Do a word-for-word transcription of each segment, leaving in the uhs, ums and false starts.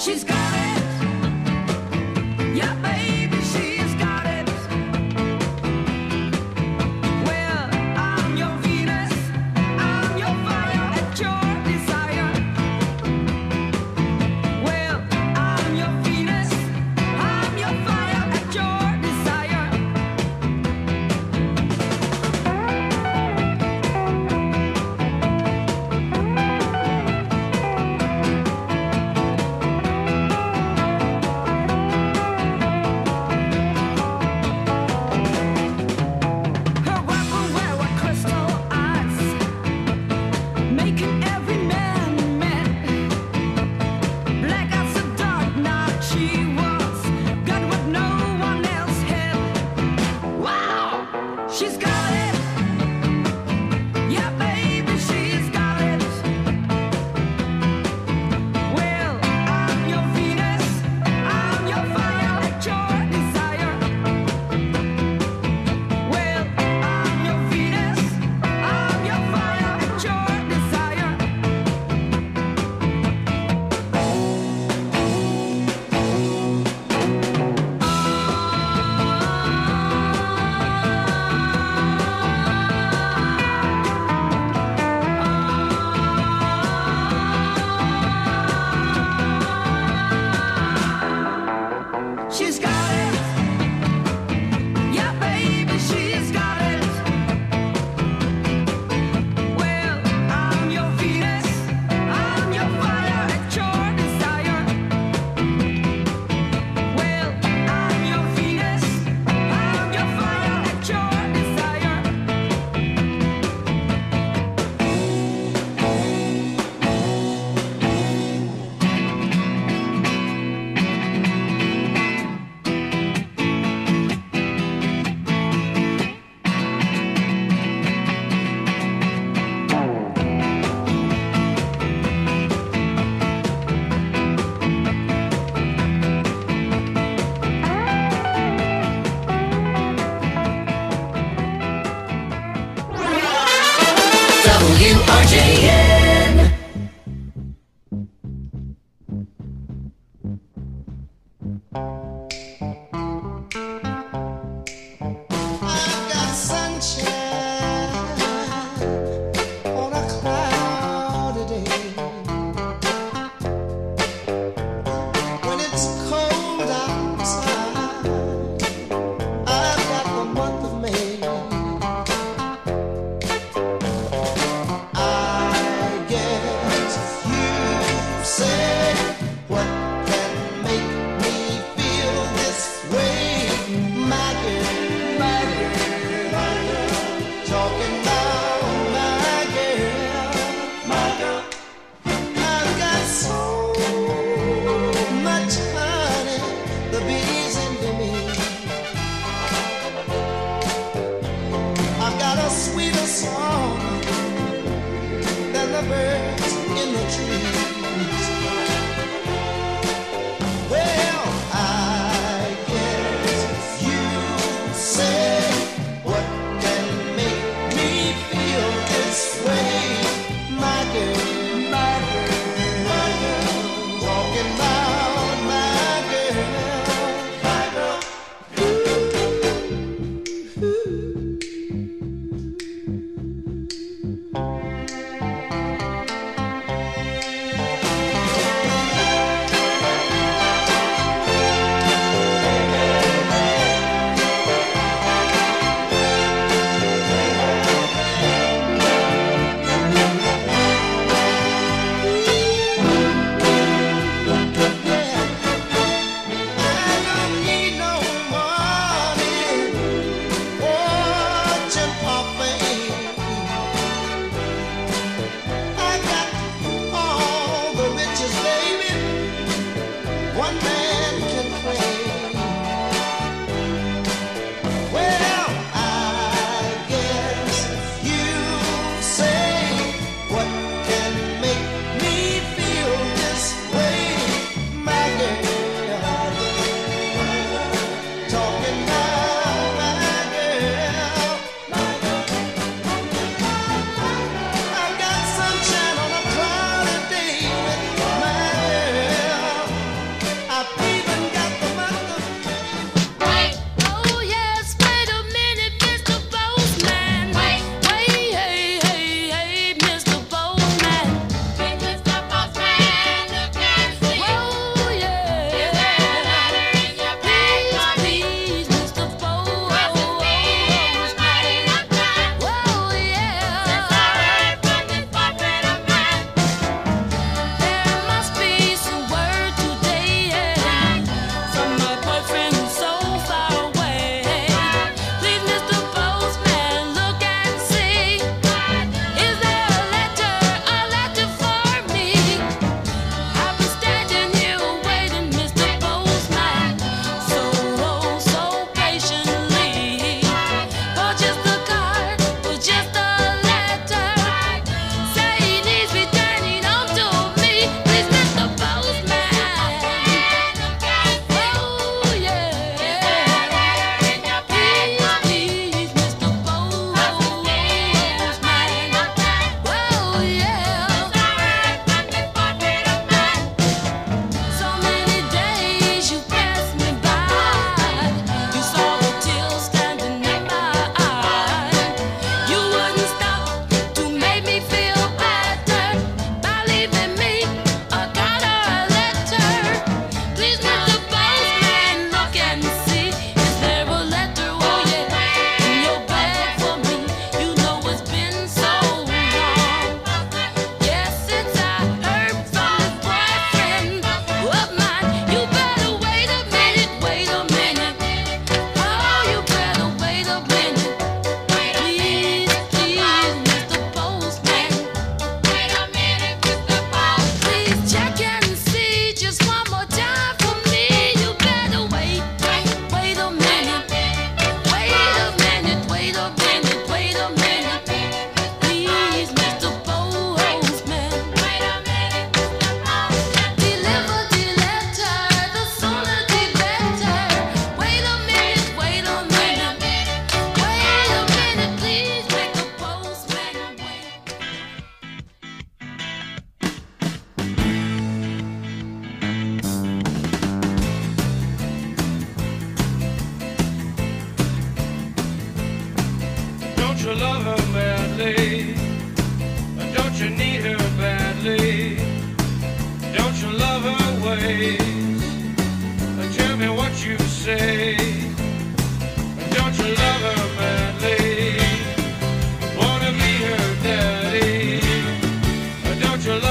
She's got it. Yeah, baby, she's got it. Well, I'm your Venus. I'm your fire at your desire. Well, I'm your Venus. I'm your fire at your desire.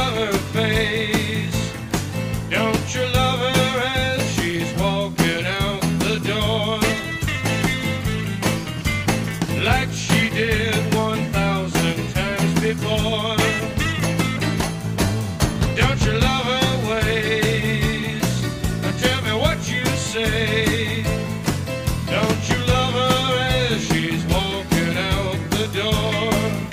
love her face? Don't you love her as she's walking out the door? Like she did one thousand times before. Don't you love her ways? Tell me what you say. Don't you love her as she's walking out the door?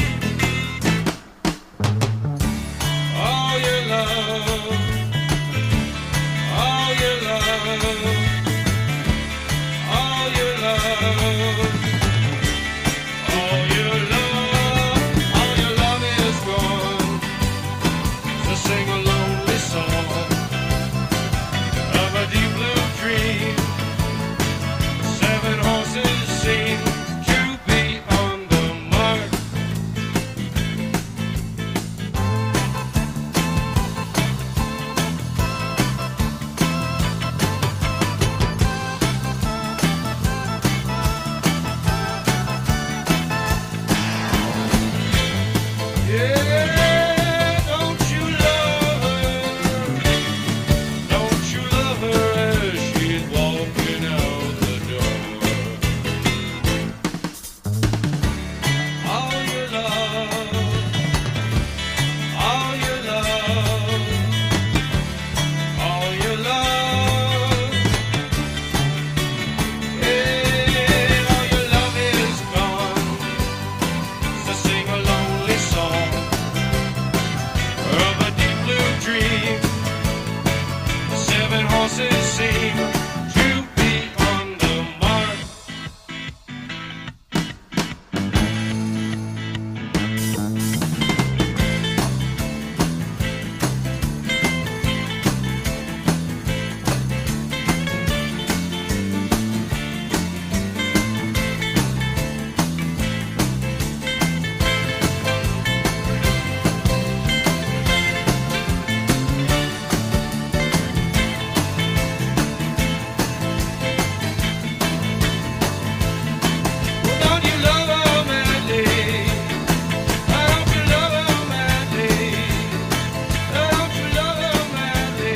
All your love, all your love, all your love, all your love, all your love is gone to sing a lonely song of a deep blue dream. Seven horses seem to be on the mark. Yeah, don't you love her? Don't you love her as she's walking out the door? All your love, all your love, all your love. Yeah, all your love is gone to sing a lonely song of a deep blue dream. Seven horses seem to be on the mark. Don't you love her madly? Don't you love her madly? Don't you love her madly?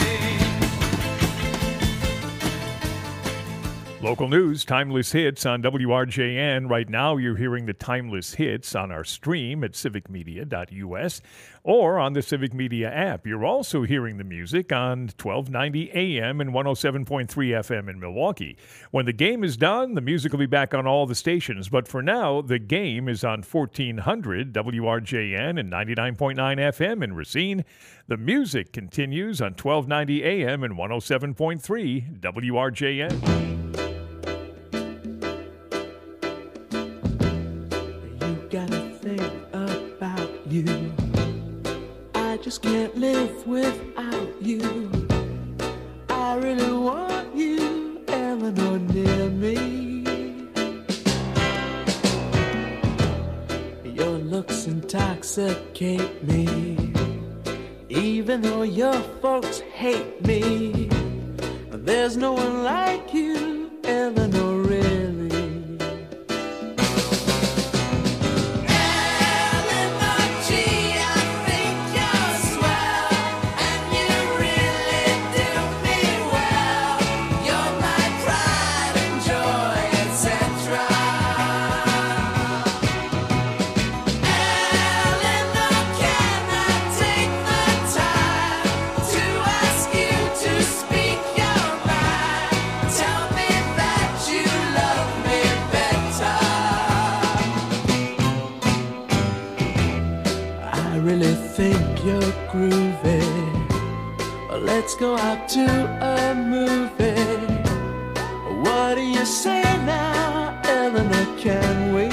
Local news, timeless hits on W R J N. Right now, you're hearing the timeless hits on our stream at civic media dot U S or on the Civic Media app. You're also hearing the music on twelve ninety A M and one oh seven point three F M in Milwaukee. When the game is done, the music will be back on all the stations. But for now, the game is on fourteen hundred W R J N and ninety-nine point nine F M in Racine. The music continues on twelve ninety A M and one oh seven point three W R J N. You gotta think about you. I just can't live without you. I really want you, Eleanor, near me. Your looks intoxicate me. Even though your folks hate me, there's no one like you, Eleanor, really. Groovy. Let's go out to a movie. What do you say now, Eleanor? Can we?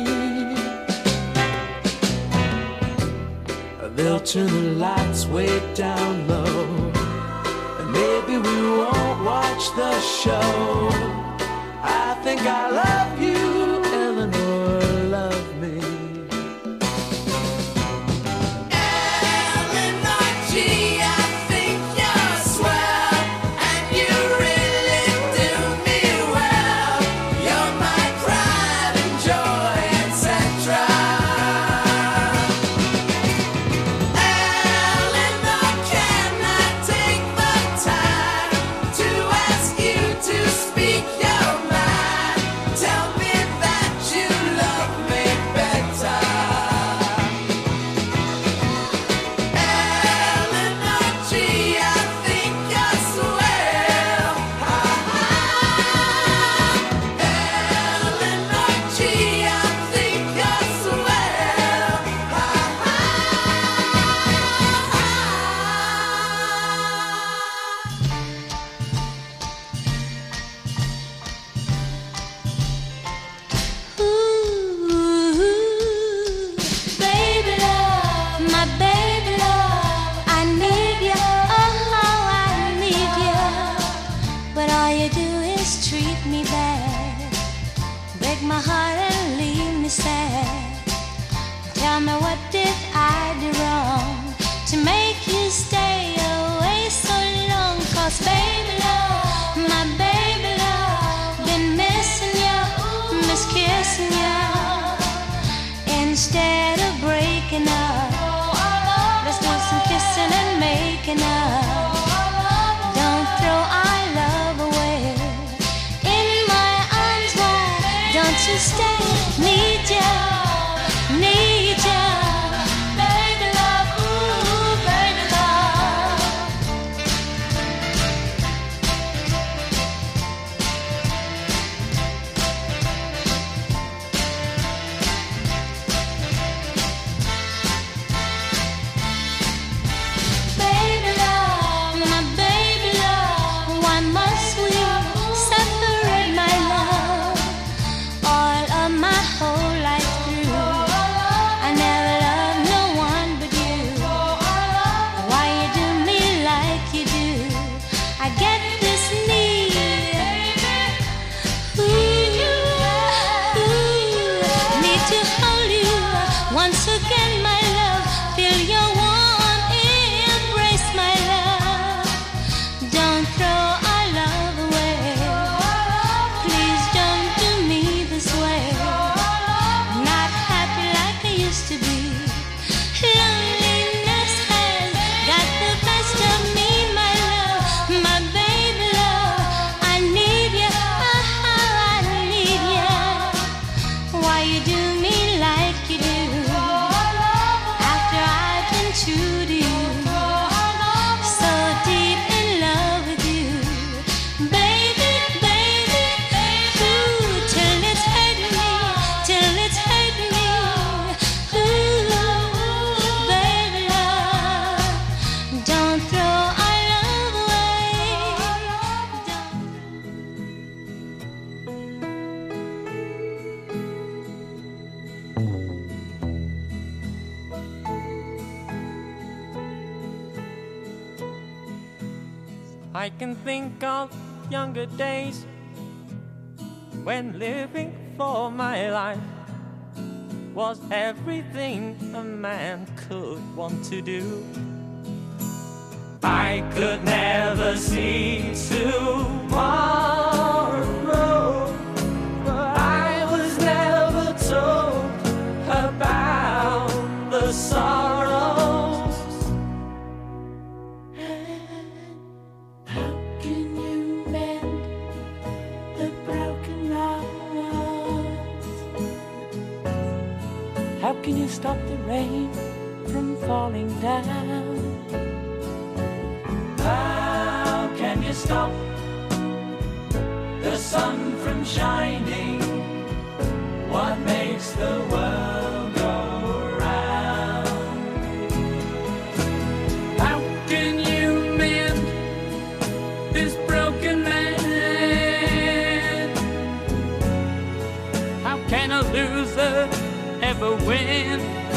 They'll turn the lights way down low, and maybe we won't watch the show. I think I love you, Eleanor, love me. Ellen I can think of younger days when living for my life was everything a man could want to do. I could never see tomorrow, but I was never told about the sorrows. How can you mend the broken hearts? How can you stop the rain from falling down? How can you stop the sun from shining? What makes the world go round? How can you mend this broken man? How can a loser ever win?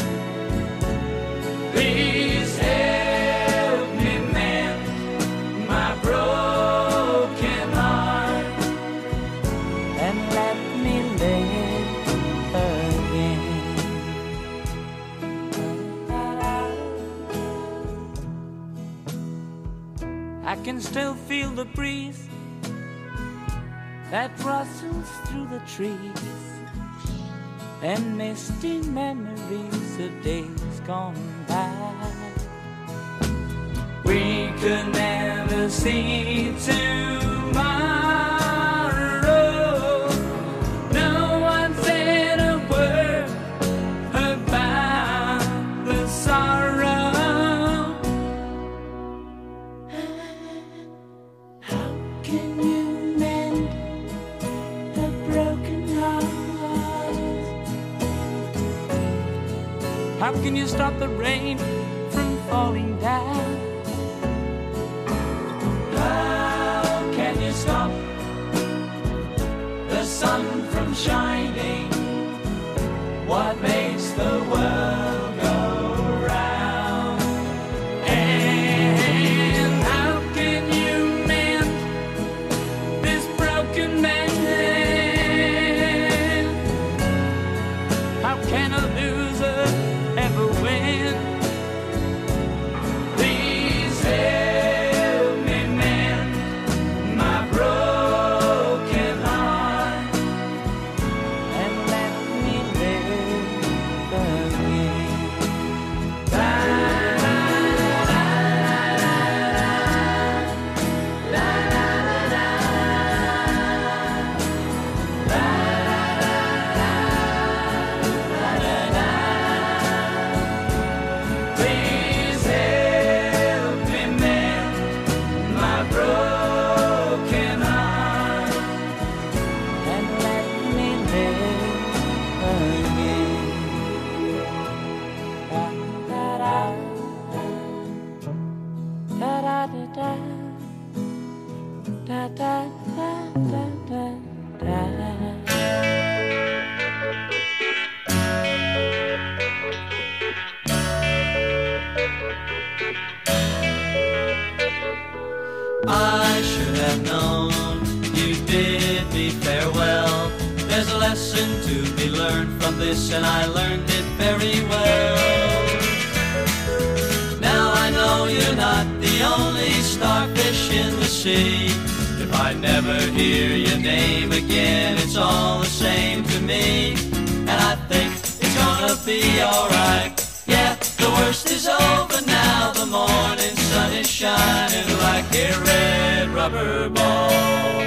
Please help me mend my broken heart and let me live again. I can still feel the breeze that rustles through the trees and misty memories of days gone by. We could never see tomorrow. No one said a word about the sorrow. How can you mend a broken heart? How can you stop the rain from falling down? How can you stop the sun from shining? What makes the world go round? And how can you mend this broken man? How can a loser ever win? Please help me mend my broken heart and let me live again. Please help me mend my broken heart and let me live again. Da-da-da, da-da-da-da, da-da-da-da-da-da. I should have known you bid me farewell. There's a lesson to be learned from this, and I learned it very well. Now I know you're not the only starfish in the sea. If I never hear your name again, it's all the same to me. And I think it's gonna be alright. Yeah, the worst is over now. The morning sun is shining like a red rubber ball.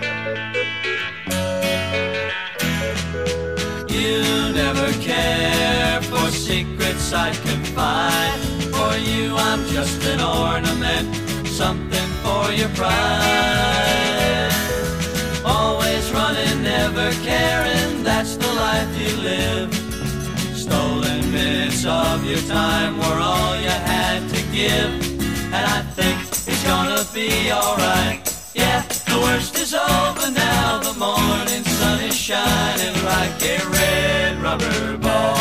You never care for secrets I'd confide. For you I'm just an ornament, something for your pride. Always running, never caring, that's the life you live. Stolen minutes of your time were all you had to give. And I think it's gonna be alright. Yeah, the worst is over now. The morning sun is shining like a red rubber ball.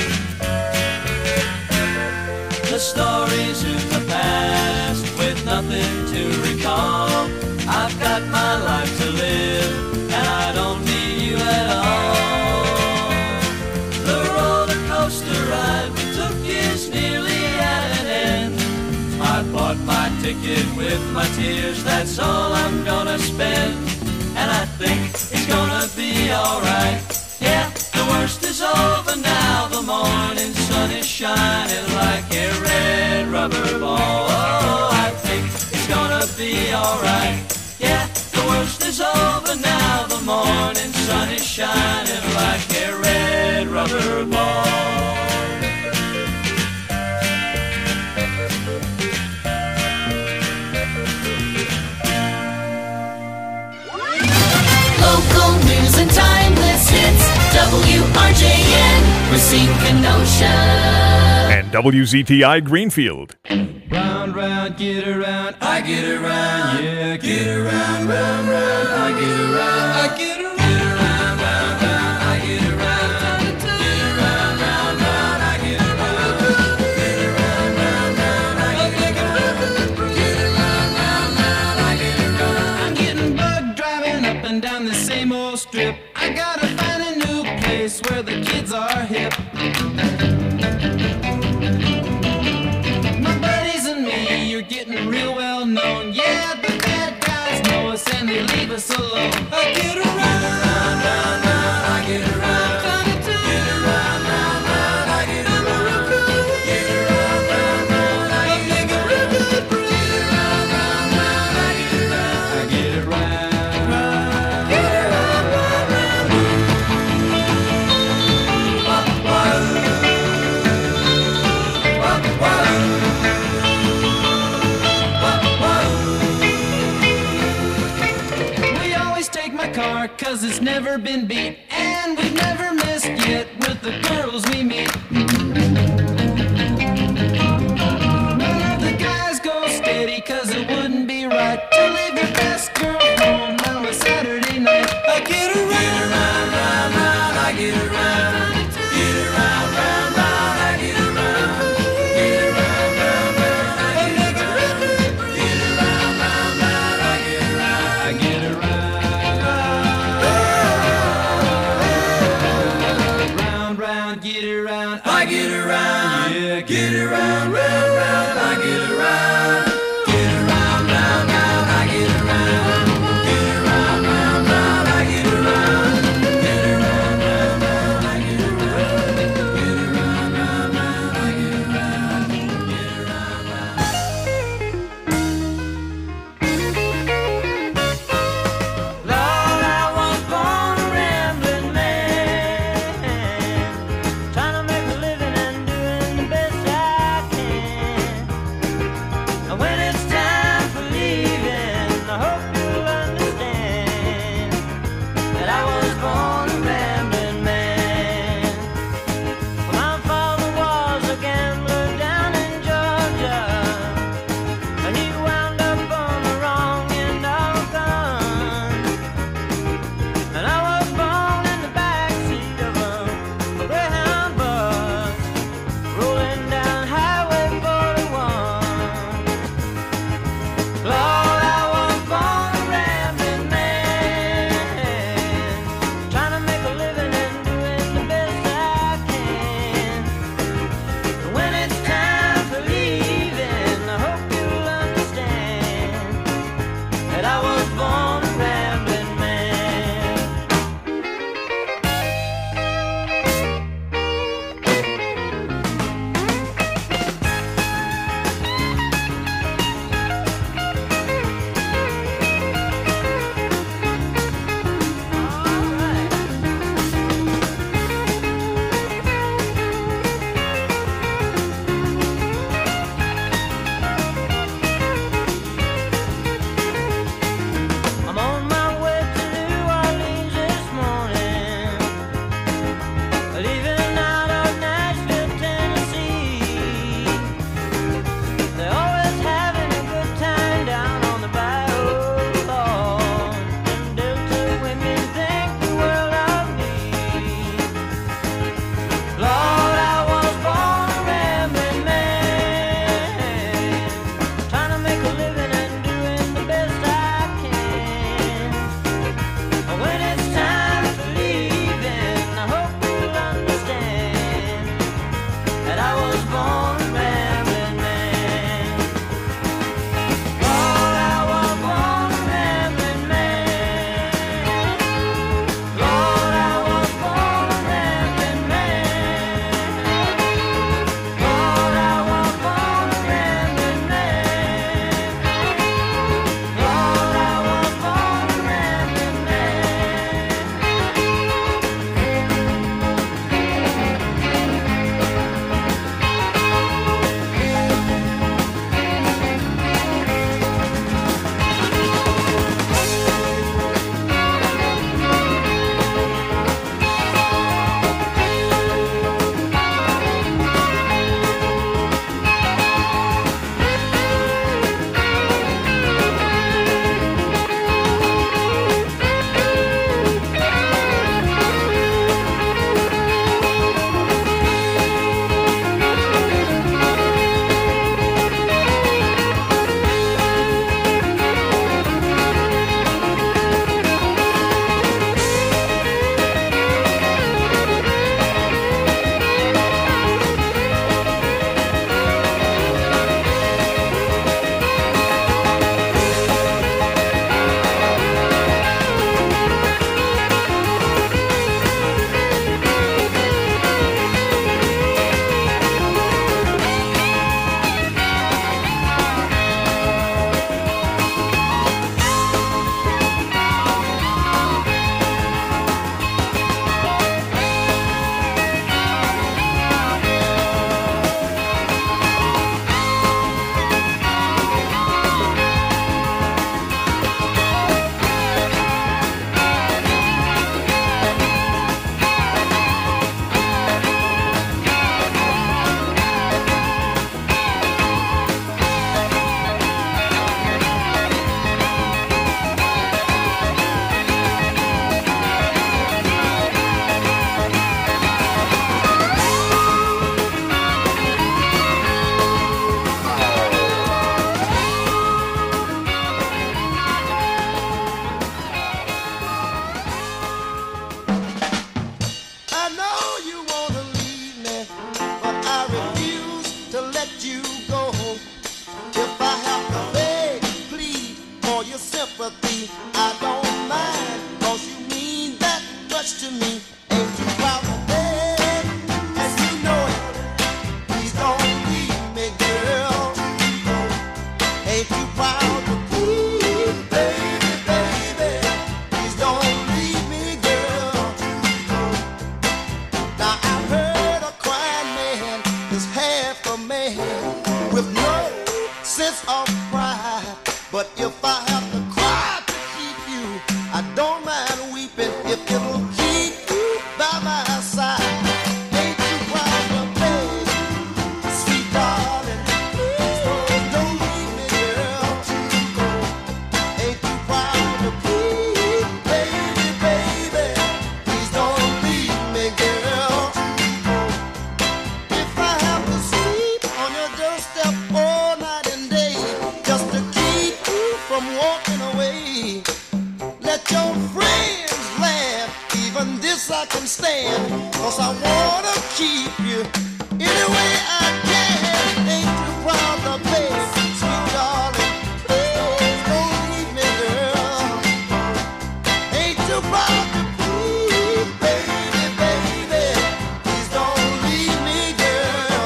The stories of the past with nothing something to recall. I've got my life to live, and I don't need you at all. The roller coaster ride we took is nearly at an end. I bought my ticket with my tears, that's all I'm gonna spend. And I think it's gonna be alright. Yeah, the worst is over now. The morning sun is shining like a red rubber ball. Oh, I think it's gonna be alright. Yeah, the worst is over now. The morning sun is shining like a red rubber ball. Local news and timeless hits. W R J N, Racine Kenosha. And W Z T I Greenfield. Round, round, get around, I get around, yeah, get around, round, round, I get around, I get around, get around, round, round, I get around, get around, round, round, I get around, get around, round, round, I get around, get around, round, round, I get around. I'm getting bugged driving up and down the same old strip. I gotta find a new place where the kids are hip. You're getting real well known. Yeah, the bad guys know us and they leave us alone. I get around, round, round, round, I get around. Get around, round, round, I get around. Get around, round, round, I get around. Get around, round, round, I get around. I get around. Get around, round, round. Wah, wah. Wah, wah. Car, cause it's never been beat, and we've never missed yet with the girls we meet. None of the guys go steady, cause it wouldn't be right to leave your best girl home on a Saturday night. I get around, get around, round, round, I get around. Get around, round, round, I get around. Get around, round, round, I get around. Get around, round, round, I get around. I get around. sense of pride. But if I have to cry to keep you, I don't mind weeping if it'll keep you by my side. Ain't you proud of me, sweet darling? Please don't leave me, girl, to go. Ain't you proud of me, baby, baby? Please don't leave me, girl, to go. If I have to sleep on your doorstep all night and day, just to keep you from walking away, let your friends laugh, even this I can stand, 'cause I wanna keep you any way I can. Ain't you proud of me, sweet darling? Please don't leave me, girl. Ain't you proud of me, baby, baby? Please don't leave me, girl.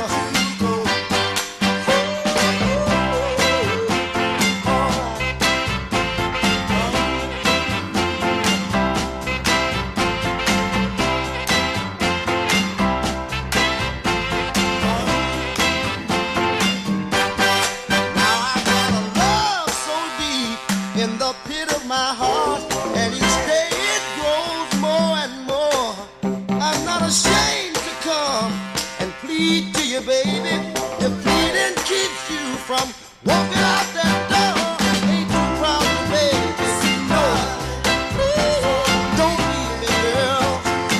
Now I got a love so deep in the pit of my heart, and each day it grows more and more. I'm not ashamed to come and plead to you, baby. If pleading keeps you from walking out that door, ain't you proud of me? No, please don't leave me, girl.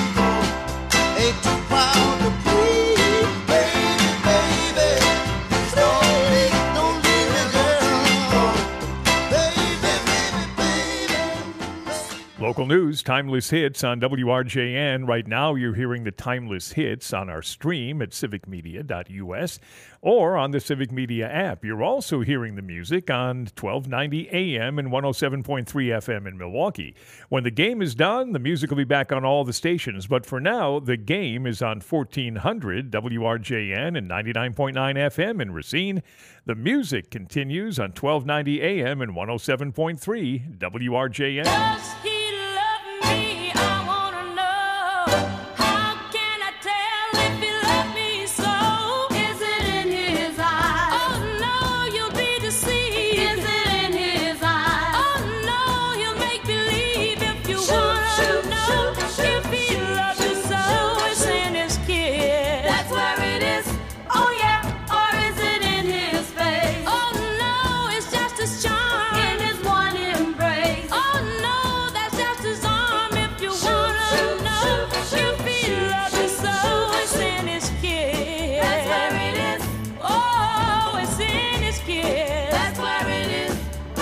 Ain't you proud of me, baby, baby? Please don't leave, don't leave me, girl. Baby, baby, baby. Local news, Timeless Hits on W R J N. Right now, you're hearing the Timeless Hits on our stream at civic media dot U S or on the Civic Media app. You're also hearing the music on twelve ninety A M and one oh seven point three F M in Milwaukee. When the game is done, the music will be back on all the stations. But for now, the game is on fourteen hundred W R J N and ninety-nine point nine F M in Racine. The music continues on twelve ninety A M and one oh seven point three W R J N. Does he love me? I wanna know. How can I tell if he loves me so? Is it in his eyes? Oh no, you'll be deceived. Is it in his eyes? Oh no, he'll make believe if you wanna know. If he loves you so, it's in his kiss. That's where it is. Oh yeah, or is it in his face? Oh no, it's just his charm in his one embrace. Oh no, that's just his arm. If you wanna know, if he loves you so, it's in his kiss. That's where it is. Oh, it's in his kiss. That's where it is.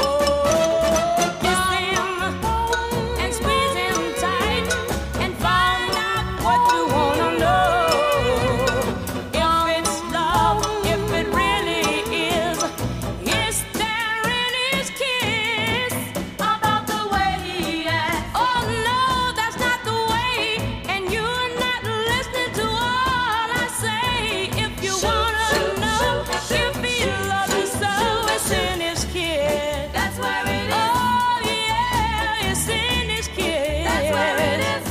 Oh, kiss him and squeeze him tight and find out what you wanna know. If it's love, if it really is, is there in his kiss about the way he acts? Oh no, that's not the way, and you're not listening to all I say. If you wanna know, if he loves you so, it's in his kiss. That's where it is. Oh yeah, it's in his kiss. That's where it is.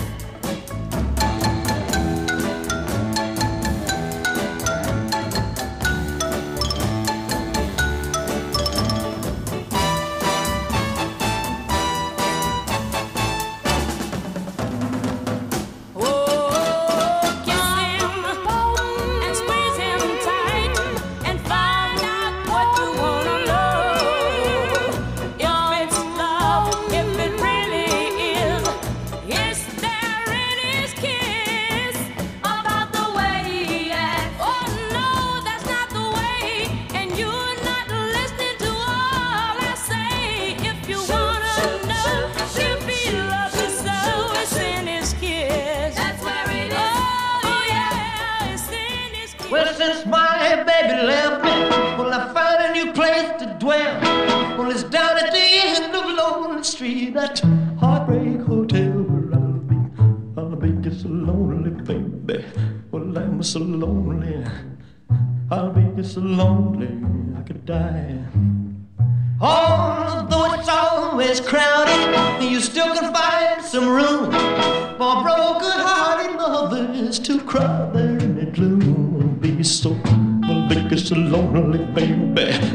Oh, kiss him and squeeze him tight and find out what you wanna know. If it's love, if it really is, is there in his kiss about the way he acts? Oh no, that's not the way, and you're not listening to all I say. If you wanna know, if he loves you so, it's in his kiss. That's where it is. Oh yeah, it's in his kiss. Well, since my baby left me, well, I found a new place to dwell. Well, it's down at the end of Lonely Street, that Heartbreak Hotel where I'll be. I'll be just so lonely, baby. Well, I'm so lonely. I'll be just so lonely, I could die. Although it's always crowded, you still can find some room for broken-hearted lovers to cry there in the gloom. Be so, I'll be so lonely, baby. I'll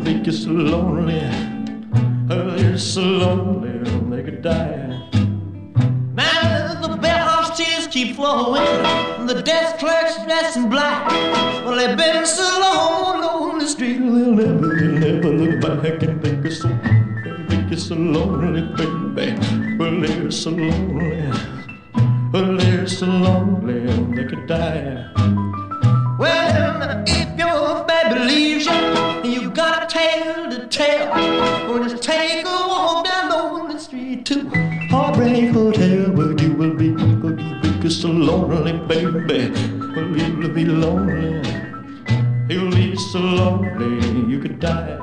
think you're so lonely. Oh, you're so lonely, they could die. Now the bellhop's tears keep flowing, the desk clerk's dressed in black. Well, they've been so long on the street, they'll never, they'll never look back and think you're so, they think you're so lonely, baby. Well, they're so lonely, well, they're so lonely, they could die. Well, if your baby leaves you, you got a tale to tell. Well, just take a walk down on the street to Heartbreak Hotel, where you will be, where you will be so lonely, baby. Well, you will be lonely, you'll be so lonely, you could die.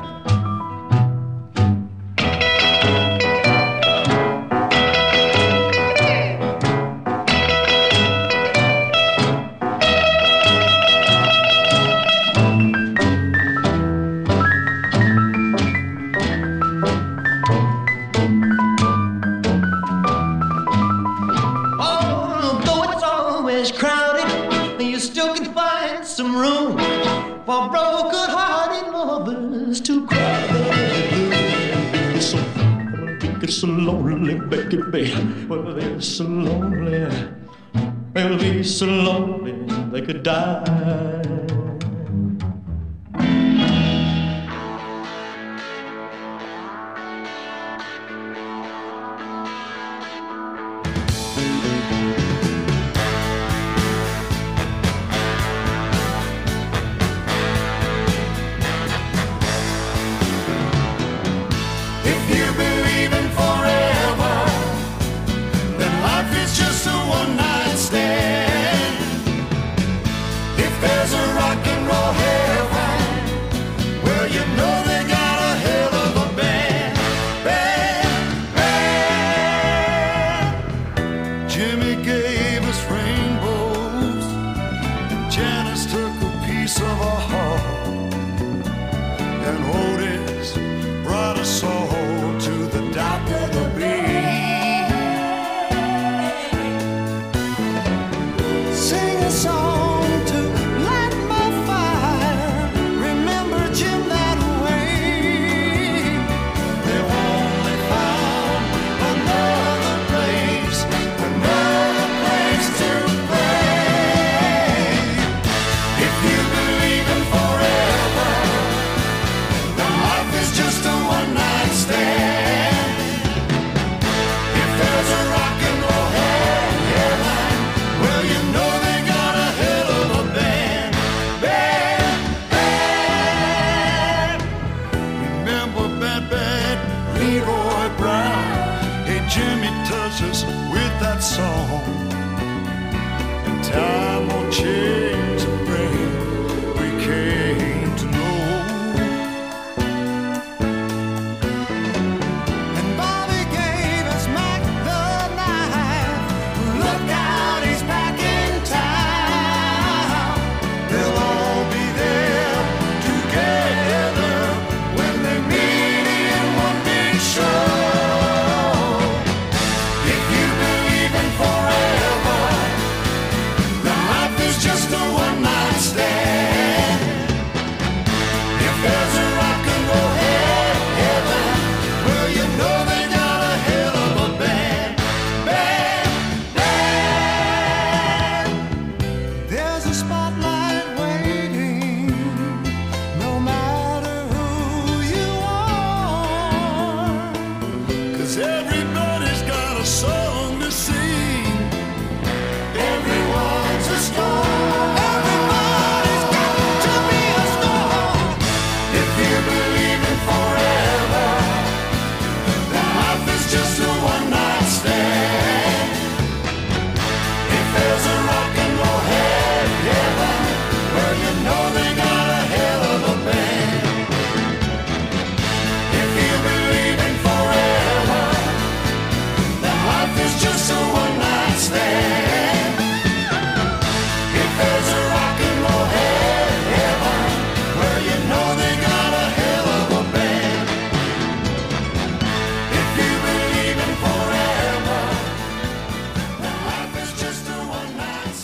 For broken-hearted lovers to cry. So, they're so lonely, baby. Well, they're so lonely. They'll be so lonely they could die.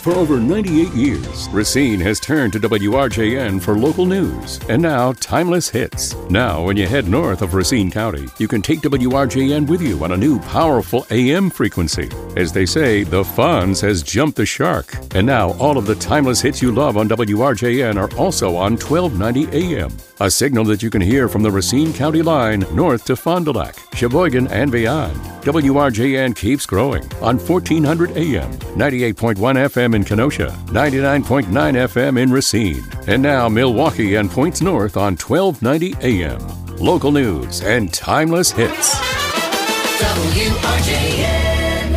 For over ninety-eight years, Racine has turned to W R J N for local news and now timeless hits. Now, when you head north of Racine County, you can take W R J N with you on a new powerful A M frequency. As they say, the Fonz has jumped the shark. And now, all of the timeless hits you love on W R J N are also on twelve ninety A M, a signal that you can hear from the Racine County line north to Fond du Lac, Sheboygan, and beyond. W R J N keeps growing on fourteen hundred A M, ninety-eight point one F M in Kenosha, ninety-nine point nine F M in Racine, and now Milwaukee and points north on twelve ninety A M. Local news and timeless hits. W R J N.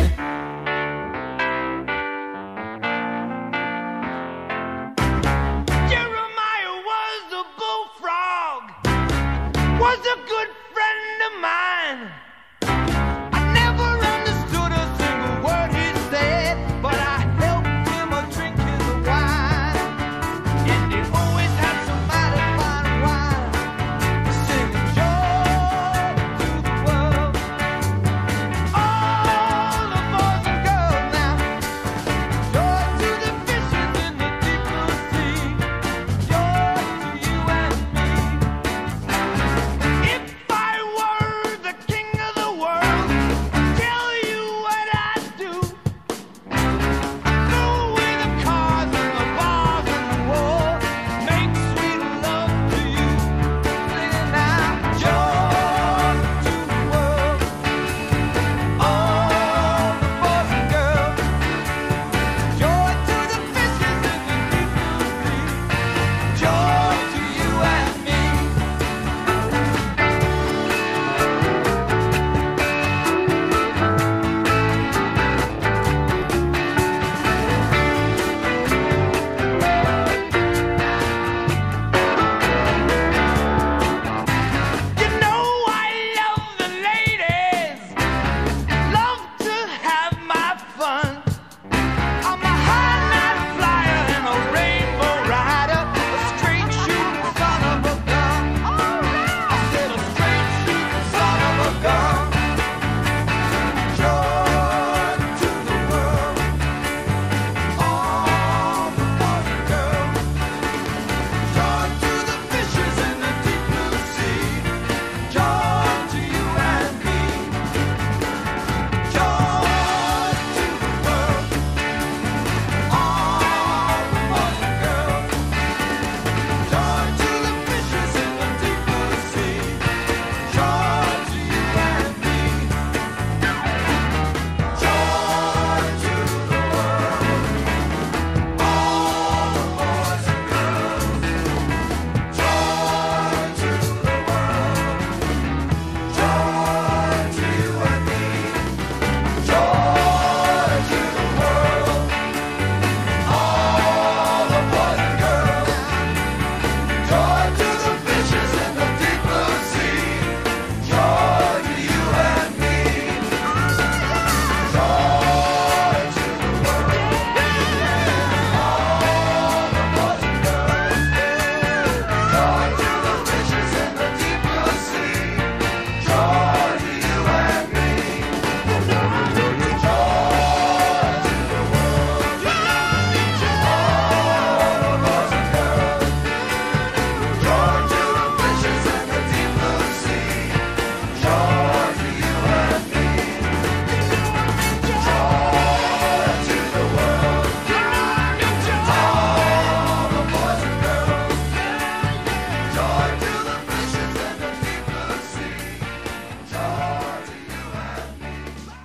Jeremiah was a bullfrog, was a good friend of mine. I never understood a single word he said, but I helped him a drink his wine. And he always had some mighty fine wine, singing joy to the world. All the boys and girls now, joy to the fishes in the deep blue sea, joy to you and me. If I were the king of the world, tell you what I'd do. Throw away the cars and the bars and the war, make sweet love to you. Singing now, joy to the world. All the boys and girls, joy to the fishes in the deep blue sea, joy to you and me. You know I love the ladies, love to have my fun. I'm a high night flyer and a rainbow rider, a straight shooting son of a gun. I said a straight shooting son of a gun. Joy to the world, all the boys and girls. Joy to the fishes in the deep blue sea. Joy to you and me. Joy to the world, all the boys and girls. Joy to the fishes in the deep blue sea. Joy to you and me. Joy to the world, all the boys and girls. Joy to the world, joy to you and me. Joy to the world, all the boys and girls. Joy to the fishes in the deep blue sea. Joy to you and me. Joy to the world, all the boys and girls. Joy to the fishes in the deep blue sea. Joy to you and me. Joy to the world, all the boys and girls. Joy to the fishes in the deep blue sea. Joy to you and me. Joy to the world, all the boys and girls. Joy to the fishes in the deep blue sea. Joy to you and me.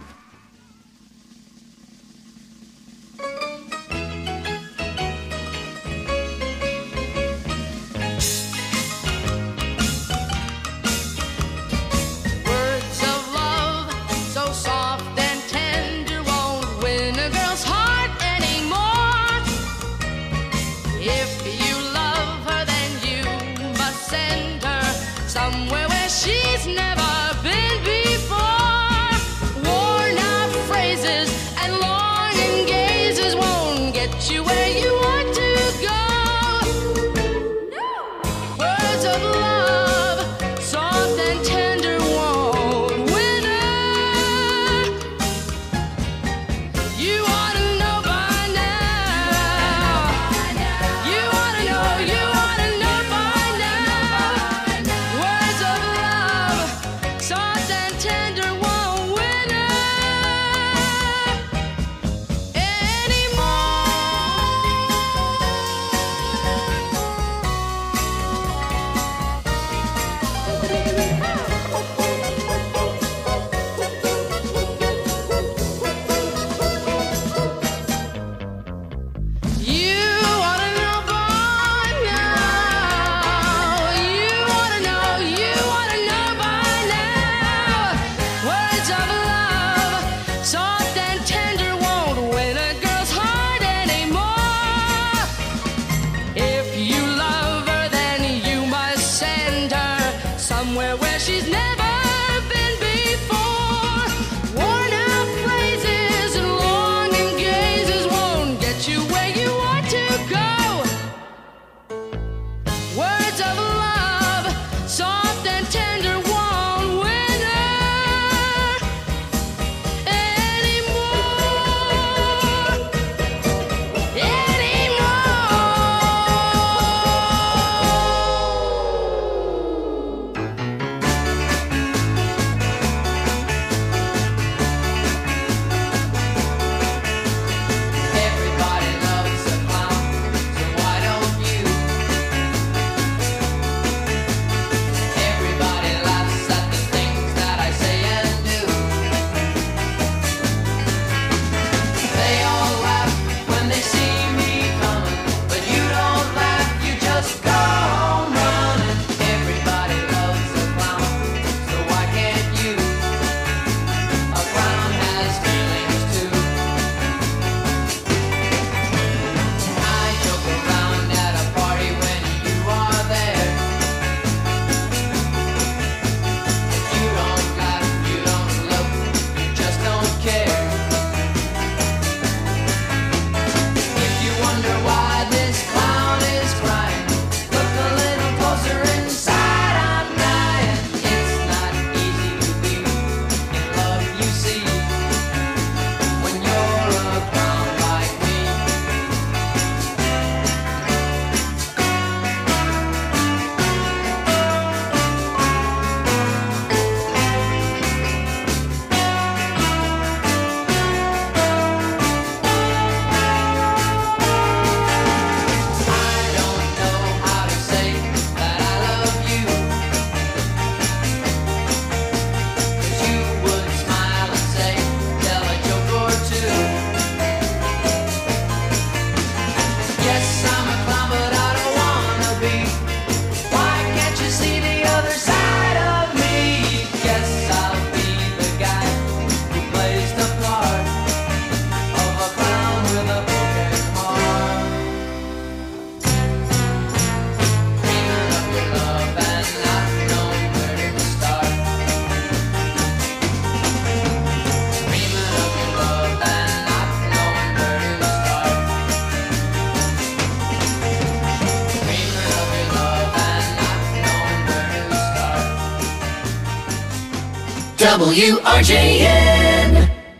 Words of love, so soft and tender, won't win a girl's heart anymore. If you love her, then you must send her somewhere where she's never been before. Worn out phrases and longing gazes won't get you where you want to go. Words of love, soft and tender, won't win her. You ought to know by now. somewhere where she's never been before. Worn out phrases and longing gazes won't get you where you want to go. Words of love, soft and tender, won't win her anymore. Everybody loves a clown, so why don't you? Everybody laughs at the things that I say and do. They all laugh when they see me coming, but you don't laugh, you just go home running. Everybody loves a clown, so why can't you? A clown has feelings too. I joke around at a party when you are there. If you don't laugh, you don't look, you just don't care. If you wonder why this clown is crying, look a little closer inside, I'm dying. It's not easy to be in love, you see, when you're a clown like me. I don't know how to say that I love you, 'cause you would smile and say, tell a joke or two. Yes, I'm a clown, but I don't wanna be. Why can't you see the other side of me? Guess I'll be the guy who plays the part of a clown with a broken heart. Dreaming of your love and not knowing where to start. Dreaming of your love and not knowing where to start. Dreaming of your love and not knowing where to start. W R J N.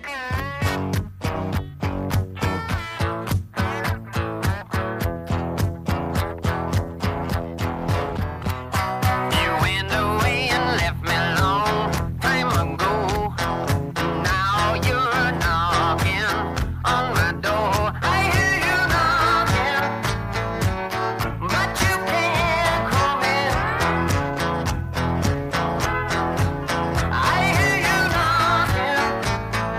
You went away and left me long time ago. Now you're knocking on my door. I hear you knocking, but you can't come in. I hear you knocking,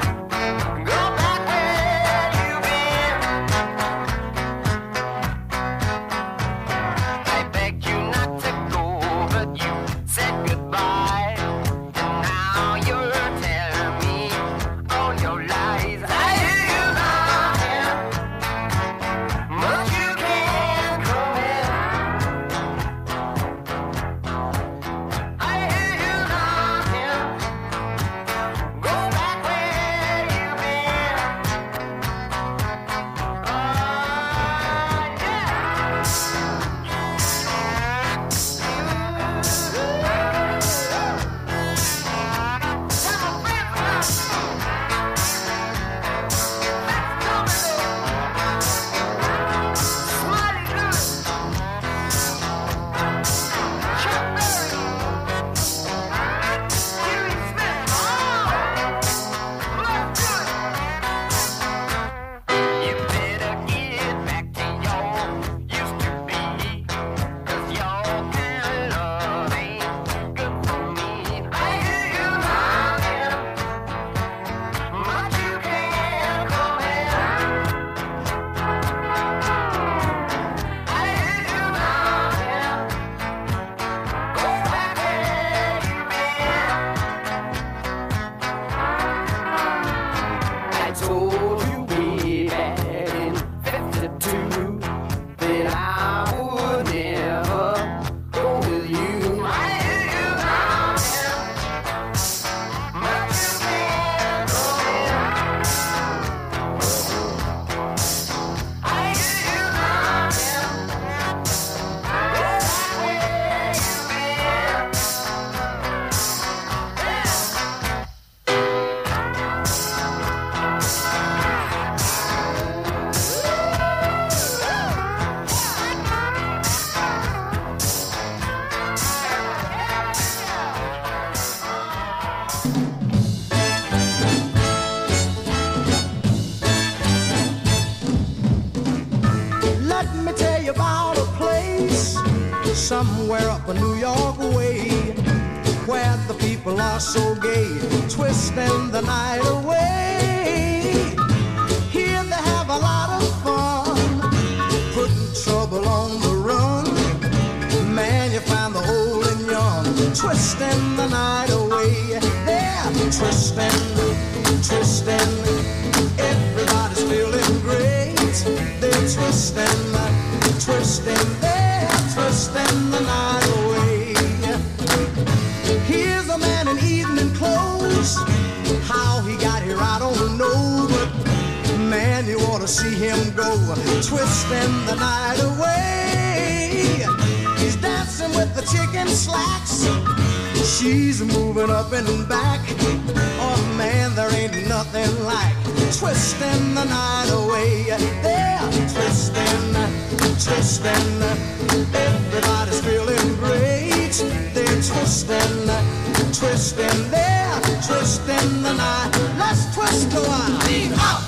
are so gay, twisting the night away. Here they have a lot of fun, putting trouble on the run. Man, you find the old and young, twisting the night away. They're twisting, twisting. Everybody's feeling great. They're twisting, twisting. They're twisting the night away. Here's a man in evening clothes. How he got here, I don't know. But man, you ought to see him go, twisting the night away. He's dancing with the chicken slacks. She's moving up and back. Oh man, there ain't nothing like twisting the night away. They're twisting, twisting. Everybody's feeling great. They're twisting, twisting. They're twisting the night. Let's twist a while. Lean up,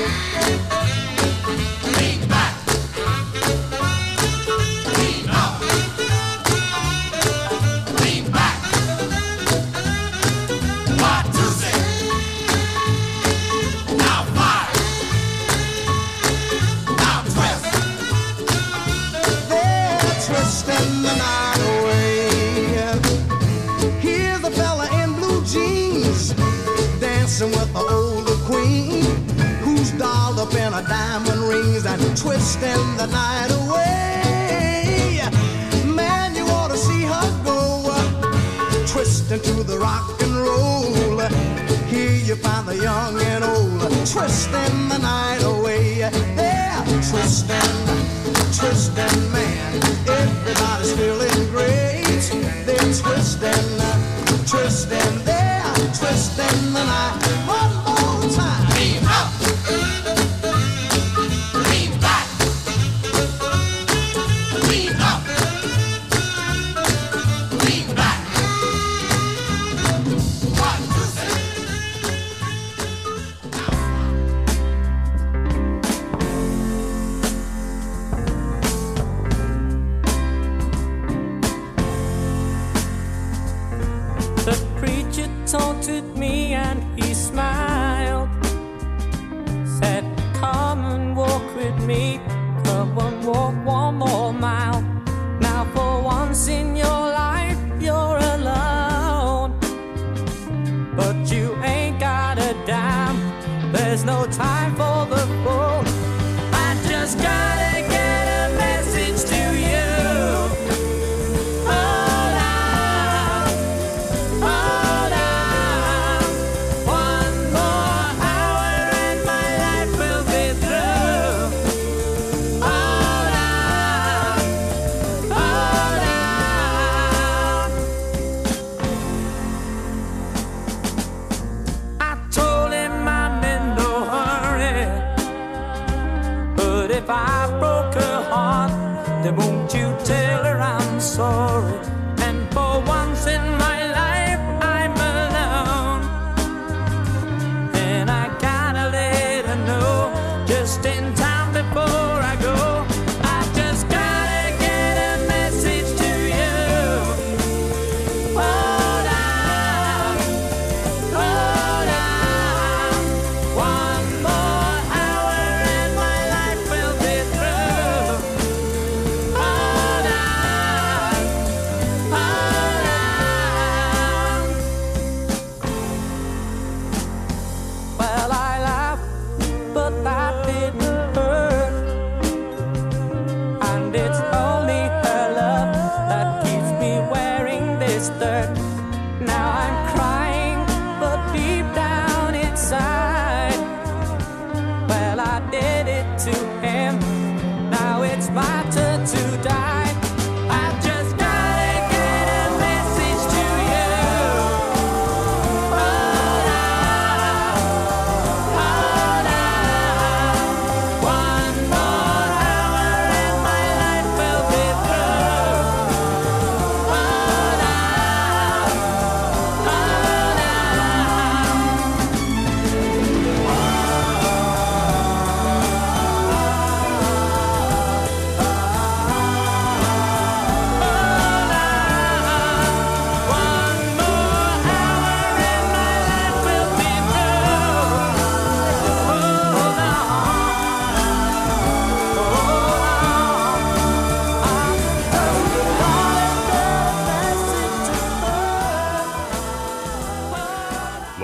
lean back, lean up, lean back. One, two, six. Now five. Now twist. They're twisting the night away. Here's a fella in blue jeans, dancing with the older queen, who's dolled up in her diamond rings and twisting the night away. Man, you ought to see her go, twisting to the rock and roll. Here you find the young and old, twisting the night away. They're twisting, twisting, man. Everybody's feeling great. They're twisting, twisting. They're twisting the night. One more time. Lean up, lean back, lean up, lean back. One, two, The preacher taunted me and he smiled, said, come and walk with me, come and walk one more mile. Now for once in your life you're alone, but you ain't got a dime, there's no time for the phone. I just gotta get a message to you. Hold on, hold on. One more hour and my life will be through. Hold on, hold on. I told him I'm in no hurry, but if I broke her heart, then won't you tell her I'm sorry? And for once in my life I'm alone, and I gotta let her know just in time before I go. I just gotta get a message to you. Hold on, hold on. One more hour and my life will be through. Hold on, hold on. Well, I laughed, but that didn't hurt. And it's only her love that keeps me wearing this dirt. Now I'm crying, but deep down inside, well, I did it to him. Now it's my turn to die. I just gotta get a message to you. Hold on, hold on. One more hour and my life will be through. Hold on, hold on.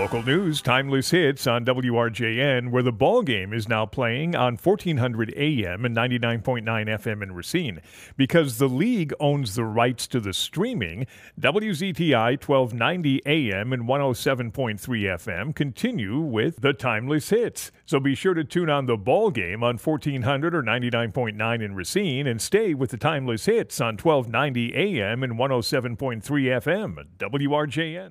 Local news, timeless hits on W R J N, where the ball game is now playing on fourteen hundred A M and ninety-nine point nine F M in Racine. Because the league owns the rights to the streaming, W Z T I twelve ninety A M and one oh seven point three F M continue with the timeless hits. So be sure to tune on the ball game on fourteen hundred or ninety-nine point nine in Racine and stay with the timeless hits on twelve ninety A M and one oh seven point three F M, W R J N.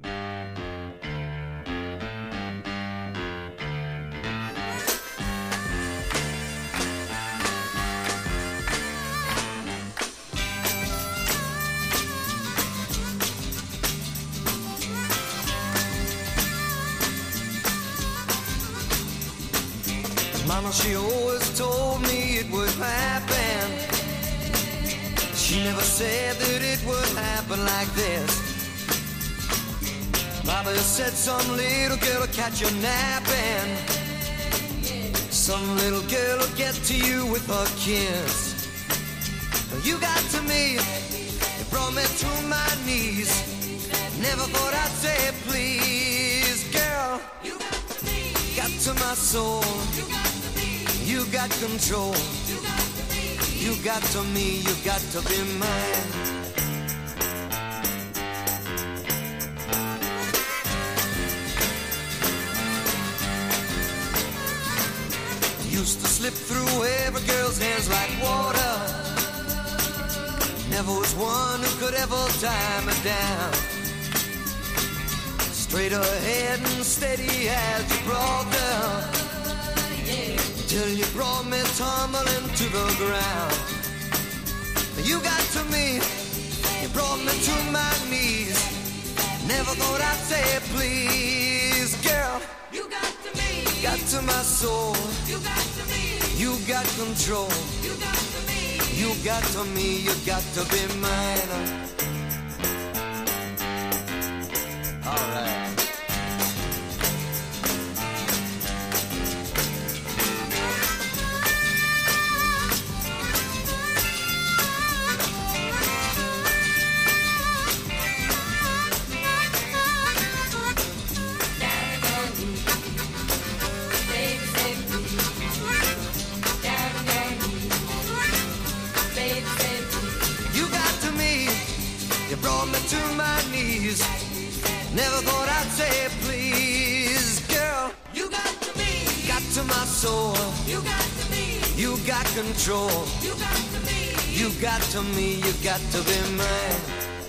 Mama, she always told me it would happen. She never said that it would happen like this. Baba said some little girl will catch you napping. Some little girl will get to you with her kiss. You got to me, you brought me to my knees. Never thought I'd say please, girl. You got to me, got to my soul. You got to me, you got control. You got to me, you got to me, you got to be mine. Used to slip through every girl's hands like water. Never was one who could ever tie me down. Straight ahead and steady as you brought down, till you brought me tumbling to the ground. You got to me, you brought me to my knees. Never thought I'd say please, girl. You got to me, got to my soul. You got to me, you got control. You got to me, you got to me, you got to be mine. All right. Brought me to my knees. Never thought I'd say please, girl. You got to me, got to my soul. You got to me, you got control. You got to me, you got to me, you got to be mine.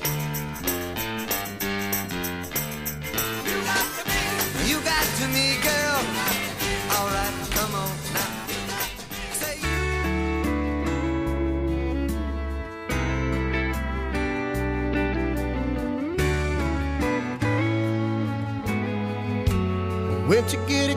You got to me, you got to me, girl. All right, come on now. Say went to get it